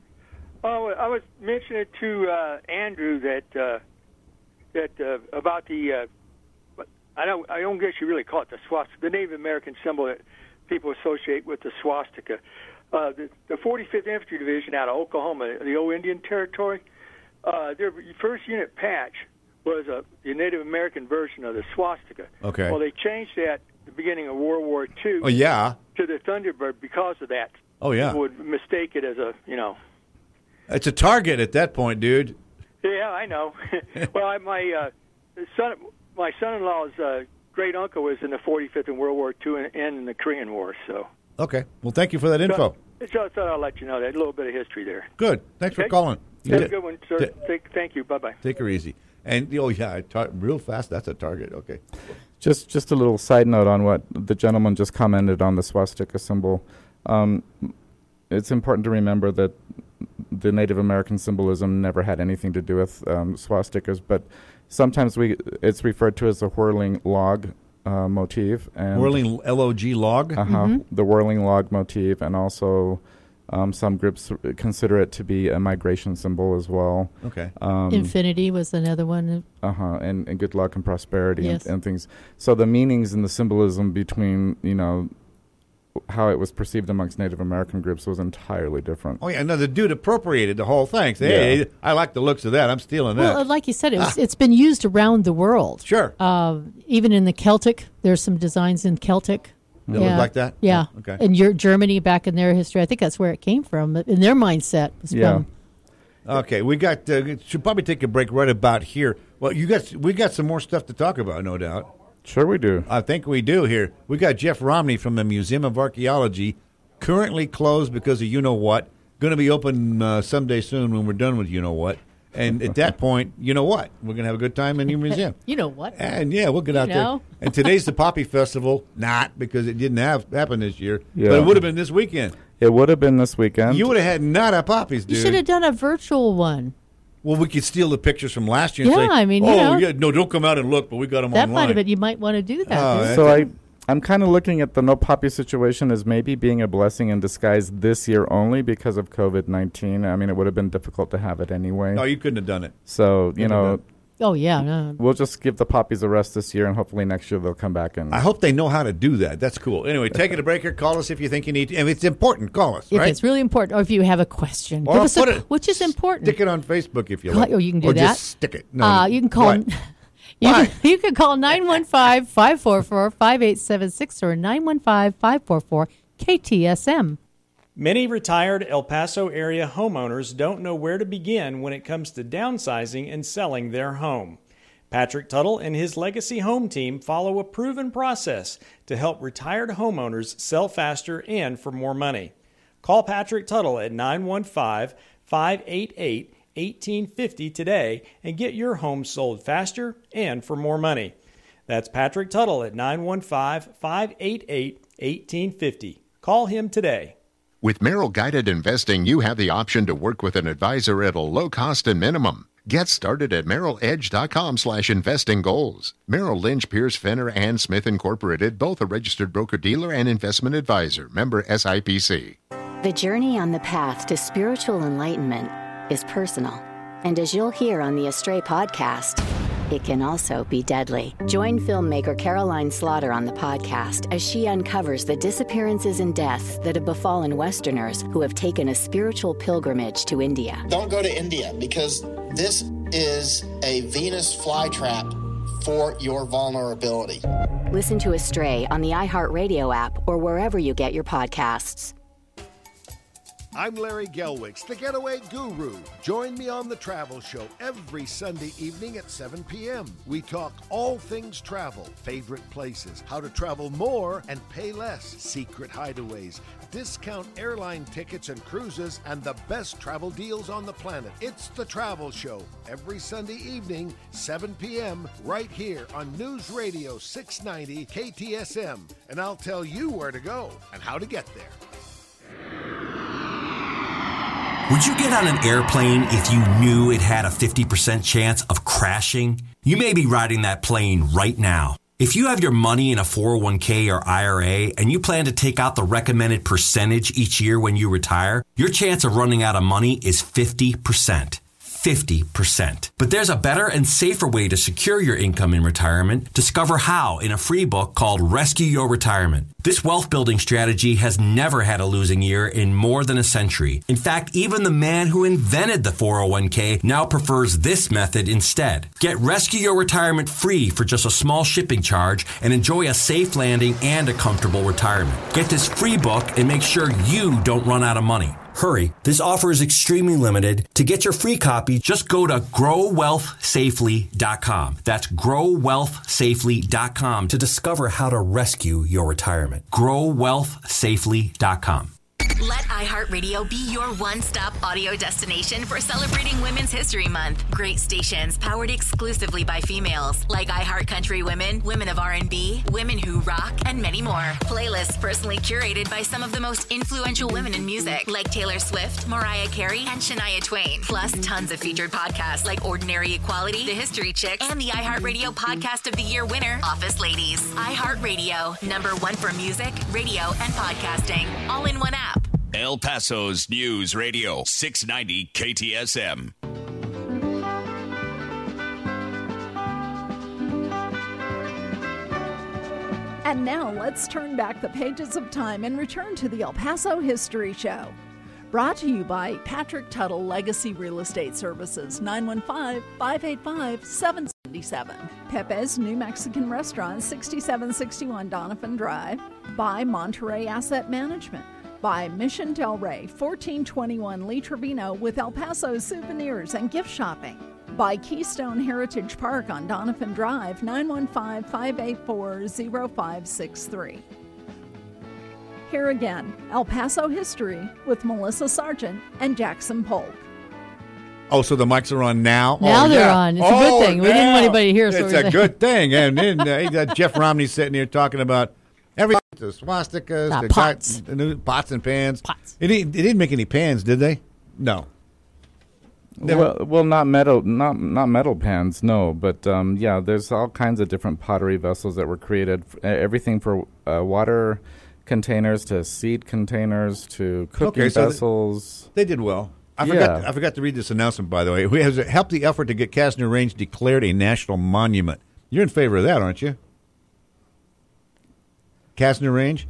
Oh, I was mentioning to uh, Andrew that uh, that uh, about the uh, I don't I don't guess you really call it the swastika, the Native American symbol that people associate with the swastika. Uh, the, the forty-fifth Infantry Division out of Oklahoma, the old Indian Territory, uh, their first unit patch was a the Native American version of the swastika. Okay. Well, they changed that at the beginning of World War Two. Oh, yeah. To the Thunderbird because of that. Oh, yeah. People would mistake it as a you know. It's a target at that point, dude. Yeah, I know. well, I, my uh, son, my son-in-law's uh, great uncle was in the forty-fifth in World War Two and, and in the Korean War. So, Okay. Well, thank you for that info. so, so I thought I'd let you know that a little bit of history there. Good. Thanks for Okay. calling. You Have a did- good one, sir. did- Thank, thank you. Bye bye. Take her easy. And, oh, yeah, I tar- real fast, that's a target. Okay. Just just a little side note on what the gentleman just commented on the swastika symbol. Um, it's important to remember that the Native American symbolism never had anything to do with um, swastikas, but sometimes we it's referred to as the whirling log uh, motif. And Whirling L O G log? Uh-huh, Mhm. the whirling log motif, and also um, some groups consider it to be a migration symbol as well. Okay. Um, Infinity was another one. uh-huh, and, and good luck and prosperity Yes. and, and things. So the meanings and the symbolism between, you know, how it was perceived amongst Native American groups was entirely different. Oh, yeah, no, the dude appropriated the whole thing. Say, hey, Yeah. I like the looks of that. I'm stealing that. Well, uh, like you said, it was, it's been used around the world. Sure. Uh, even in the Celtic, there's some designs in Celtic. That look like that? Yeah. Oh, okay. And your Germany, back in their history, I think that's where it came from. In their mindset, was from Okay, we got uh, should probably take a break right about here. Well, you got we got some more stuff to talk about, no doubt. Sure we do. I think we do here. We got Jeff Romney from the Museum of Archaeology, currently closed because of you-know-what. Going to be open uh, someday soon when we're done with you-know-what. And at that point, you know what? We're going to have a good time in your museum. You know what? And, yeah, we'll get you out know. there. And today's the Poppy Festival. Not, because it didn't have happen this year. Yeah. But it would have been this weekend. It would have been this weekend. You would have had not a poppies, dude. You should have done a virtual one. Well, we could steal the pictures from last year and Yeah, say, I mean, oh, you know. yeah, no, don't come out and look, but we got them That online. might have been, you might want to do that. Oh, So I, I'm kind of looking at the no poppy situation as maybe being a blessing in disguise this year only because of COVID nineteen. I mean, it would have been difficult to have it anyway. No, you couldn't have done it. So, you Couldn't have know, done Oh, yeah. No. we'll just give the poppies a rest this year, and hopefully next year they'll come back and. I hope they know how to do that. That's cool. Anyway, take it a break here. Call us if you think you need to. If it's important, call us, If right? it's really important, or if you have a question, Or give us put a, it- which is important. Stick it on Facebook if you Call- like. oh, you can do or that. just stick it. No, uh, you can call. what? You Why? can, you can call nine one five, five four four, five eight seven six or nine one five, five four four, K T S M. Many retired El Paso area homeowners don't know where to begin when it comes to downsizing and selling their home. Patrick Tuttle and his Legacy Home team follow a proven process to help retired homeowners sell faster and for more money. Call Patrick Tuttle at nine one five, five eight eight, one eight five zero today and get your home sold faster and for more money. That's Patrick Tuttle at nine one five, five eight eight, one eight five zero. Call him today. With Merrill Guided Investing, you have the option to work with an advisor at a low cost and minimum. Get started at merrill edge dot com slash investing goals. Merrill Lynch, Pierce, Fenner, and Smith Incorporated, both a registered broker-dealer and investment advisor. Member S I P C. The journey on the path to spiritual enlightenment is personal. And as you'll hear on the Astray podcast, it can also be deadly. Join filmmaker Caroline Slaughter on the podcast as she uncovers the disappearances and deaths that have befallen Westerners who have taken a spiritual pilgrimage to India. Don't go to India because this is a Venus flytrap for your vulnerability. Listen to Astray on the iHeartRadio app or wherever you get your podcasts. I'm Larry Gelwicks, the Getaway Guru. Join me on The Travel Show every Sunday evening at seven p.m. We talk all things travel, favorite places, how to travel more and pay less, secret hideaways, discount airline tickets and cruises, and the best travel deals on the planet. It's The Travel Show every Sunday evening, seven p.m., right here on News Radio six ninety K T S M. And I'll tell you where to go and how to get there. Would you get on an airplane if you knew it had a fifty percent chance of crashing? You may be riding that plane right now. If you have your money in a four oh one k or I R A and you plan to take out the recommended percentage each year when you retire, your chance of running out of money is fifty percent. fifty percent. But there's a better and safer way to secure your income in retirement. Discover how in a free book called Rescue Your Retirement. This wealth building strategy has never had a losing year in more than a century. In fact, even the man who invented the four oh one k now prefers this method instead. Get Rescue Your Retirement free for just a small shipping charge and enjoy a safe landing and a comfortable retirement. Get this free book and make sure you don't run out of money. Hurry, this offer is extremely limited. To get your free copy, just go to grow wealth safely dot com. That's grow wealth safely dot com to discover how to rescue your retirement. grow wealth safely dot com. Let iHeartRadio be your one-stop audio destination for celebrating Women's History Month. Great stations powered exclusively by females like iHeart Country Women, Women of R and B, Women Who Rock, and many more. Playlists personally curated by some of the most influential women in music like Taylor Swift, Mariah Carey, and Shania Twain. Plus tons of featured podcasts like Ordinary Equality, The History Chicks, and the iHeartRadio Podcast of the Year winner, Office Ladies. iHeartRadio, number one for music, radio, and podcasting, all in one app. El Paso's News Radio six ninety K T S M. And now let's turn back the pages of time and return to the El Paso History Show. Brought to you by Patrick Tuttle Legacy Real Estate Services, nine one five, five eight five, seven seven seven. Pepe's New Mexican Restaurant, sixty-seven sixty-one Donovan Drive. By Monterey Asset Management. By Mission Del Rey, fourteen twenty-one Lee Trevino with El Paso souvenirs and gift shopping. by Keystone Heritage Park on Donovan Drive, nine one five, five eight four, zero five six three. Here again, El Paso History with Melissa Sargent and Jackson Polk. Oh, so the mics are on now? Now oh, they're yeah. on. It's oh, a good thing. We now. didn't want anybody to hear us. It's a good thing. And then uh, Jeff Romney sitting here talking about everything, the swastikas, uh, the, pots. the new pots and pans. Pots. It didn't, it didn't make any pans, did they? No. Well, well, not metal, not not metal pans, no. But um, yeah, there's all kinds of different pottery vessels that were created. F- everything for uh, water containers to seed containers to cooking okay, so vessels. Th- they did well. I yeah. forgot. I forgot to read this announcement, by the way. We have helped the effort to get Kastner Range declared a national monument. You're in favor of that, aren't you? Kastner Range.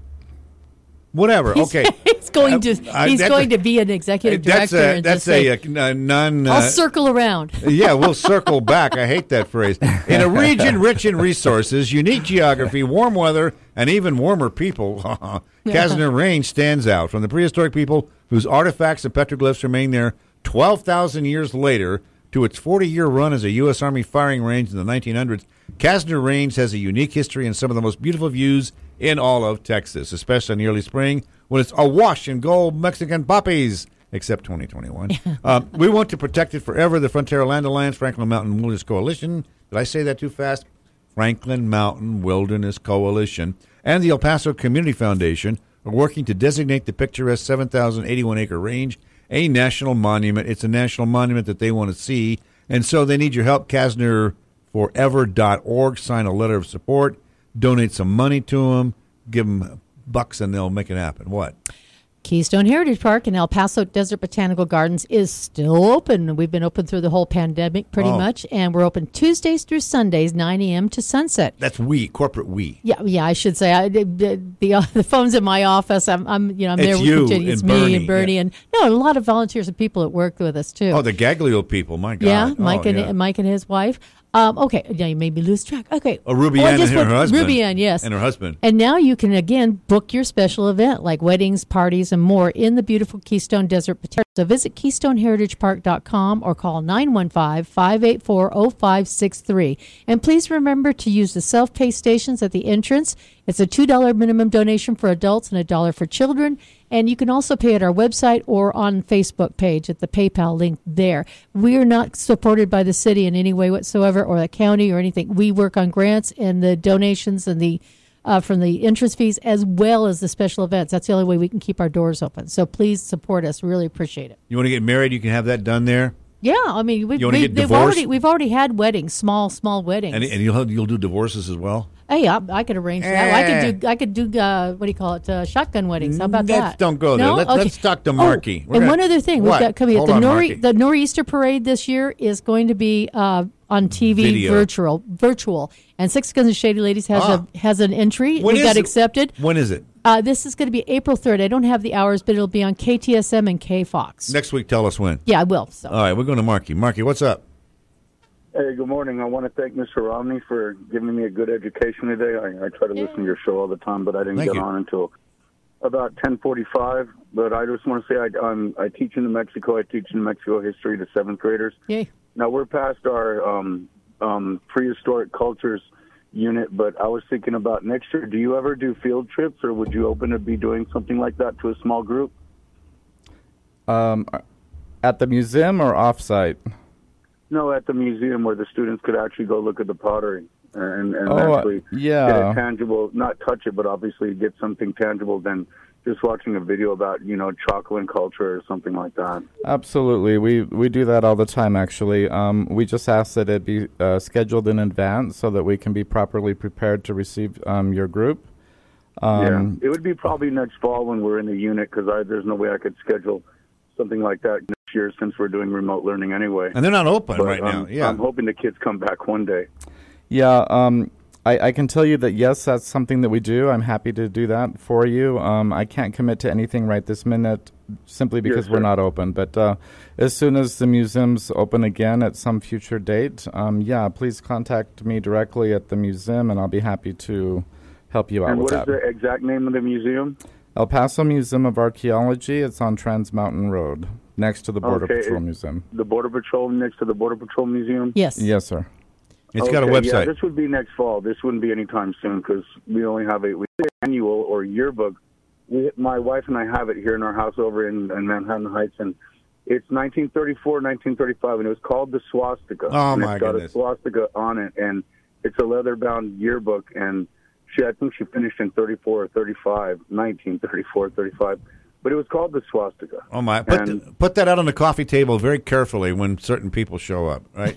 Whatever. He's, okay. He's going to. Uh, he's going a, to be an executive that's director. A, and that's just a, say, a, a non. I'll uh, circle around. Yeah, we'll circle back. I hate that phrase. In a region rich in resources, unique geography, warm weather, and even warmer people, Kastner Range stands out. From the prehistoric people whose artifacts and petroglyphs remain there twelve thousand years later to its forty-year run as a U S. Army firing range in the nineteen hundreds, Kastner Range has a unique history and some of the most beautiful views in all of Texas, especially in the early spring when it's awash in gold Mexican poppies, except twenty twenty-one. um, we want to protect it forever. The Frontera Land Alliance, Franklin Mountain Wilderness Coalition. Did I say that too fast? Franklin Mountain Wilderness Coalition and the El Paso Community Foundation are working to designate the picturesque seven thousand eighty-one acre range a national monument. It's a national monument that they want to see, and so they need your help. Kastner Forever dot org. Sign a letter of support. Donate some money to them. Give them bucks, and they'll make it happen. What? Keystone Heritage Park in El Paso Desert Botanical Gardens is still open. We've been open through the whole pandemic pretty Oh. much, and we're open Tuesdays through Sundays, nine a.m. to sunset. That's we, corporate we. Yeah, yeah, I should say. I, the the, uh, the phone's in my office. I'm, I'm you know, I'm It's there with you Virginia. It's and me Bernie, and Bernie, yeah. and no, a lot of volunteers and people that work with us too. Oh, the Gaglio people, my God. yeah, Mike oh, and yeah. Mike and his wife. Um, okay, yeah, you made me lose track. Okay, Oh, Ruby Oh, I Ann just and her went- husband. Ruby Ann, yes, And her husband. And now you can again book your special event like weddings, parties, and more in the beautiful Keystone Desert Botanical. So visit keystone heritage park dot com or call nine one five, five eight four, zero five six three. And please remember to use the self-pay stations at the entrance. It's a two dollars minimum donation for adults and a dollar for children. And you can also pay at our website or on Facebook page at the PayPal link there. We are not supported by the city in any way whatsoever or the county or anything. We work on grants and the donations and the uh, from the entrance fees as well as the special events. That's the only way we can keep our doors open. So please support us. Really appreciate it. You want to get married, you can have that done there. Yeah, I mean, we, You wanna we, get they've divorced? already we've already had weddings, small small weddings. And, and you'll you'll do divorces as well? Hey, I, I could arrange that. I could do. I could do. Uh, what do you call it? Uh, shotgun weddings. How about Let's that? don't go there. No? Let- Okay. let's talk to Marky. Oh, We're and gonna- one other thing What? we've got coming Hold up. The on, Nori Marky. the Nor'easter Parade this year is going to be uh, on T V, Video. virtual, virtual. And Six Guns and Shady Ladies has Ah. a has an entry. When we is got it? accepted. When is it? Uh, this is going to be April third. I don't have the hours, but it'll be on K T S M and K Fox. Next week, tell us when. Yeah, I will. So. All right, we're going to Marky. Marky, what's up? Hey, good morning. I want to thank Mister Romney for giving me a good education today. I, I try to listen to your show all the time, but I didn't Thank get you. on until about ten forty-five. But I just want to say I, I'm, I teach in New Mexico. I teach New Mexico history to seventh graders. Yay. Now, we're past our um, um, prehistoric cultures unit, but I was thinking about next year. Do you ever do field trips, or would you open to be doing something like that to a small group? Um, at the museum or off-site? No, at the museum where the students could actually go look at the pottery and, and Oh, uh, actually yeah. get a tangible, not touch it, but obviously get something tangible than just watching a video about, you know, chocolate culture or something like that. Absolutely. We we do that all the time, actually. Um, we just ask that it be uh, scheduled in advance so that we can be properly prepared to receive um, your group. Um, yeah, it would be probably next fall when we're in the unit because there's no way I could schedule something like that next year since we're doing remote learning anyway. And they're not open But, right now. um, Yeah. I'm hoping the kids come back one day. Yeah, um, I, I can tell you that, yes, that's something that we do. I'm happy to do that for you. Um, I can't commit to anything right this minute simply because Yes, we're sir. not open. But uh, as soon as the museum's open again at some future date, um, yeah, please contact me directly at the museum, and I'll be happy to help you out And with what is that. the exact name of the museum? El Paso Museum of Archaeology. It's on Trans Mountain Road, Next to the Border Okay, Patrol it- Museum. The Border Patrol next to the Border Patrol Museum? Yes. Yes, sir. It's got a Okay, website. Yeah, this would be next fall. This wouldn't be anytime soon because we only have a we annual or yearbook. We, my wife and I have it here in our house over in, in Manhattan Heights, and it's nineteen thirty-four, nineteen thirty-five, and it was called the Swastika. Oh, and my it's got goodness. a swastika on it, and it's a leather-bound yearbook, and she, I think she finished in thirty-four or thirty-five, nineteen thirty-four, thirty-five, but it was called the Swastika. Oh, my. Put, And- th- put that out on the coffee table very carefully when certain people show up, right?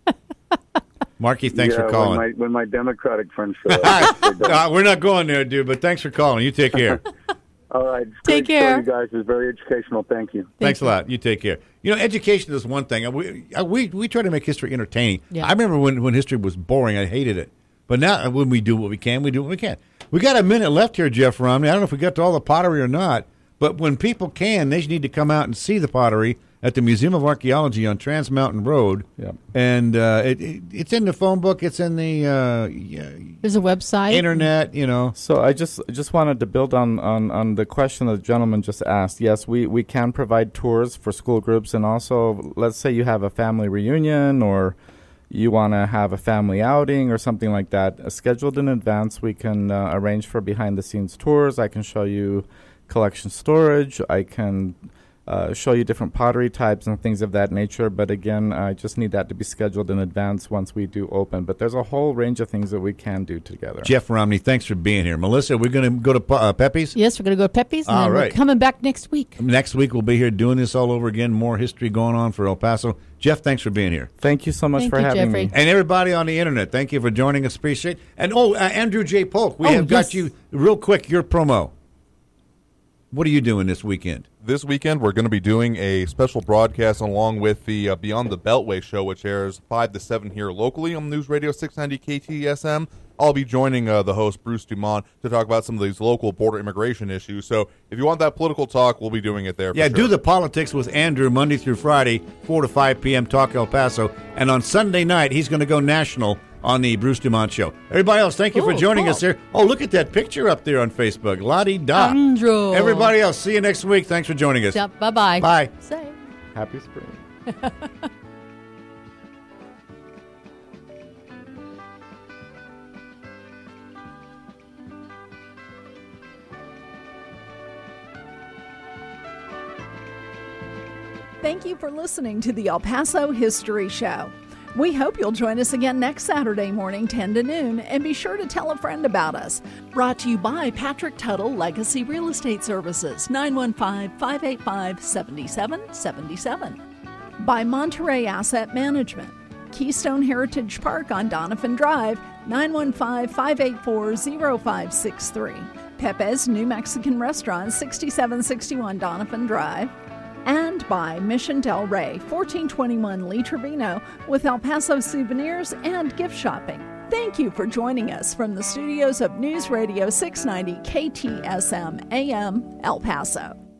Marky, thanks yeah, for calling. When my, when my Democratic friends show up. they don't. Uh, we're not going there, dude, but thanks for calling. You take care. All right. Take Great show, care. you guys. It was very educational. Thank you. Thanks a lot. You take care. You know, education is one thing. We uh, we, we try to make history entertaining. Yeah. I remember when, when history was boring, I hated it. But now when we do what we can, we do what we can. We got a minute left here, Jeff Romney. I don't know if we got to all the pottery or not, but when people can, they need to come out and see the pottery at the Museum of Archaeology on Trans Mountain Road. Yep. And uh, it, it, it's in the phone book. It's in the uh, yeah, There's a website. internet, you know. So I just I just wanted to build on, on, on the question the gentleman just asked. Yes, we, we can provide tours for school groups, and also let's say you have a family reunion or you want to have a family outing or something like that. Uh, scheduled in advance, we can uh, arrange for behind-the-scenes tours. I can show you collection storage. I can uh, show you different pottery types and things of that nature. But again, I just need that to be scheduled in advance once we do open. But there's a whole range of things that we can do together. Jeff Romney, thanks for being here. Melissa, we're going to go to uh, Pepe's? Yes, we're going to go to Pepe's, and All then right. we're coming back next week. Next week, we'll be here doing this all over again. More history going on for El Paso. Jeff, thanks for being here. Thank you so much Thank for you, having Jeffrey. me. And everybody on the internet, thank you for joining us. Appreciate it. And, oh, uh, Andrew J. Polk, we Oh, have got yes. you, real quick, your promo. What are you doing this weekend? This weekend, we're going to be doing a special broadcast along with the uh, Beyond the Beltway show, which airs five to seven here locally on News Radio six ninety K T S M. I'll be joining uh, the host, Bruce Dumont, to talk about some of these local border immigration issues. So if you want that political talk, we'll be doing it there. For Yeah, sure. do the politics with Andrew Monday through Friday, four to five p.m., Talk El Paso. And on Sunday night, he's going to go national on the Bruce Dumont Show. Everybody else, thank you for Cool, joining cool. us here. Oh, look at that picture up there on Facebook. La-di-da. Andrew. Everybody else, see you next week. Thanks for joining us. Yep, bye-bye. Bye. Say. Happy spring. Thank you for listening to the El Paso History Show. We hope you'll join us again next Saturday morning, ten to noon, and be sure to tell a friend about us. Brought to you by Patrick Tuttle Legacy Real Estate Services, nine one five, five eight five, seven seven seven seven. By Monterey Asset Management, Keystone Heritage Park on Donovan Drive, nine one five, five eight four, zero five six three. Pepe's New Mexican Restaurant, sixty-seven sixty-one Donovan Drive. And by Mission Del Rey, fourteen twenty-one Lee Trevino, with El Paso souvenirs and gift shopping. Thank you for joining us from the studios of News Radio six ninety K T S M A M El Paso.